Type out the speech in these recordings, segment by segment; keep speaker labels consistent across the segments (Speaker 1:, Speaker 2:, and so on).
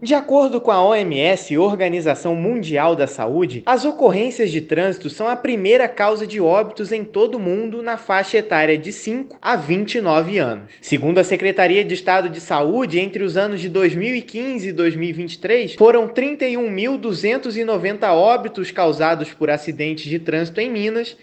Speaker 1: De acordo com a OMS, Organização Mundial da Saúde, as ocorrências de trânsito são a primeira causa de óbitos em todo o mundo na faixa etária de 5 a 29 anos. Segundo a Secretaria de Estado de Saúde, entre os anos de 2015 e 2023, foram 31.290 óbitos causados por acidentes de trânsito em Minas,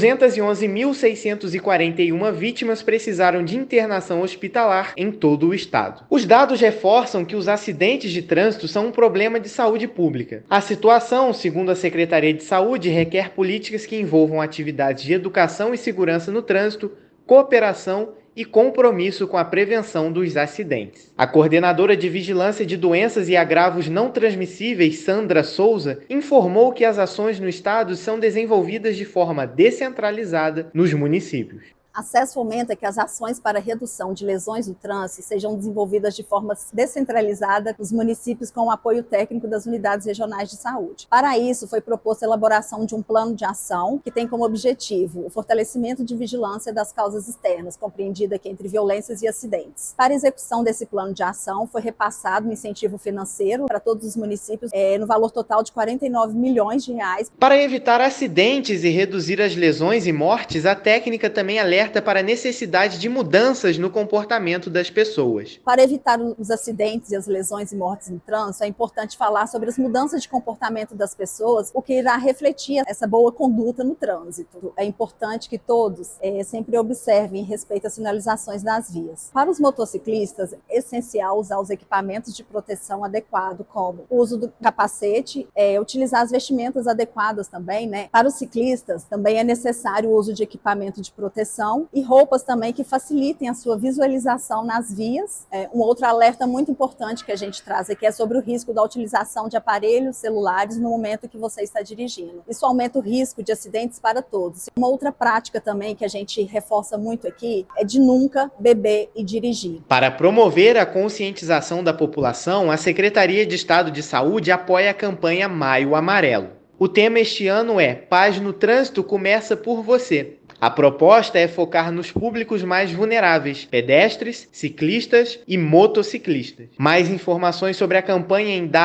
Speaker 1: 211.641 vítimas precisaram de internação hospitalar em todo o estado. Os dados reforçam que os acidentes de trânsito são um problema de saúde pública. A situação, segundo a Secretaria de Saúde, requer políticas que envolvam atividades de educação e segurança no trânsito, cooperação e compromisso com a prevenção dos acidentes. A coordenadora de Vigilância de Doenças e Agravos Não Transmissíveis, Sandra Souza, informou que as ações no estado são desenvolvidas de forma descentralizada nos municípios.
Speaker 2: A SES fomenta que as ações para redução de lesões no trânsito sejam desenvolvidas de forma descentralizada nos municípios com o apoio técnico das unidades regionais de saúde. Para isso, foi proposta a elaboração de um plano de ação que tem como objetivo o fortalecimento de vigilância das causas externas, compreendida aqui entre violências e acidentes. Para a execução desse plano de ação, foi repassado um incentivo financeiro para todos os municípios no valor total de R$ 49 milhões.
Speaker 1: Para evitar acidentes e reduzir as lesões e mortes, a técnica também alerta para a necessidade de mudanças no comportamento das pessoas.
Speaker 2: Para evitar os acidentes e as lesões e mortes no trânsito, é importante falar sobre as mudanças de comportamento das pessoas, o que irá refletir essa boa conduta no trânsito. É importante que todos sempre observem e respeitem as sinalizações das vias. Para os motociclistas, é essencial usar os equipamentos de proteção adequado, como o uso do capacete, utilizar as vestimentas adequadas também, né? Para os ciclistas, também é necessário o uso de equipamento de proteção e roupas também que facilitem a sua visualização nas vias. Um outro alerta muito importante que a gente traz aqui é sobre o risco da utilização de aparelhos celulares no momento que você está dirigindo. Isso aumenta o risco de acidentes para todos. Uma outra prática também que a gente reforça muito aqui é de nunca beber e dirigir.
Speaker 1: Para promover a conscientização da população, a Secretaria de Estado de Saúde apoia a campanha Maio Amarelo. O tema este ano é Paz no Trânsito começa por você. A proposta é focar nos públicos mais vulneráveis, pedestres, ciclistas e motociclistas. Mais informações sobre a campanha em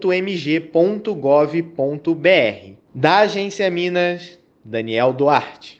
Speaker 1: www.saude.mg.gov.br. Da Agência Minas, Daniel Duarte.